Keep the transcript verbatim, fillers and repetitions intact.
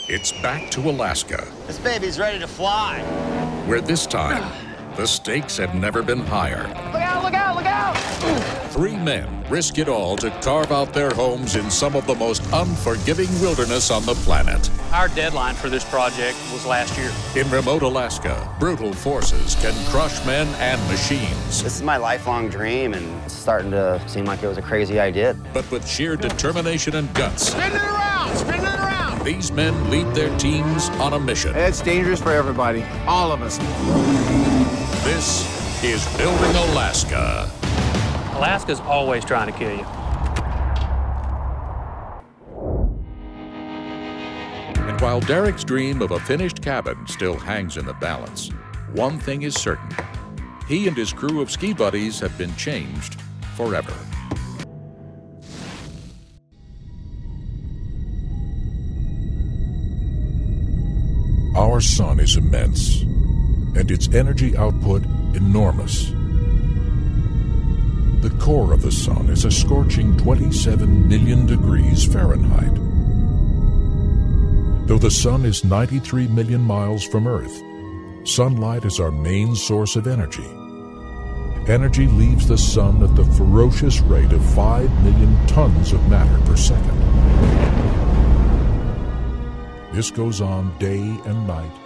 It's back to Alaska, This baby's ready to fly. where this time, the stakes have never been higher. Look out, look out, look out! Three men risk it all to carve out their homes in some of the most unforgiving wilderness on the planet. Our deadline for this project was last year. In remote Alaska, brutal forces can crush men and machines. This is my lifelong dream, and it's starting to seem like it was a crazy idea. But with sheer determination and guts, Spin it around, spin it around! these men lead their teams on a mission. It's dangerous for everybody, all of us. This is Building Alaska. Alaska's always trying to kill you. And while Derek's dream of a finished cabin still hangs in the balance, one thing is certain. He and his crew of ski buddies have been changed forever. Our sun is immense, and its energy output enormous. The core of the sun is a scorching twenty-seven million degrees Fahrenheit. Though the sun is ninety-three million miles from Earth, sunlight is our main source of energy. Energy leaves the sun at the ferocious rate of five million tons of matter per second. This goes on day and night,